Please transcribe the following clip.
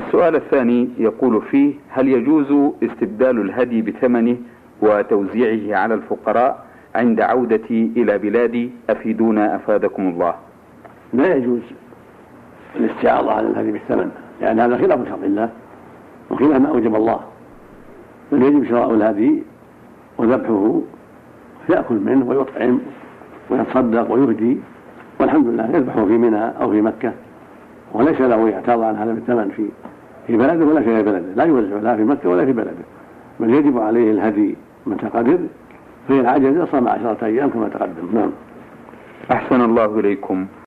السؤال الثاني يقول فيه: هل يجوز استبدال الهدي بثمنه وتوزيعه على الفقراء عند عودتي إلى بلادي؟ أفيدونا أفادكم الله. لا يجوز الاستعاضة على الهدي بالثمن، لأن هذا خلاف شرع الله وخلاف ما أوجب الله، بل يجب شراء الهدي وذبحه يأكل منه ويطعم ويتصدق ويهدي، والحمد لله يذبحه في منى أو في مكة، وليس له يعتاض عن هذا بالثمن في بلده ولا في بلده، لا يوزع لا في مكة ولا في بلده، بل يجب عليه الهدي متى قدر، فإن عجز صام 10 أيام كما تقدم. نعم. أحسن الله إليكم.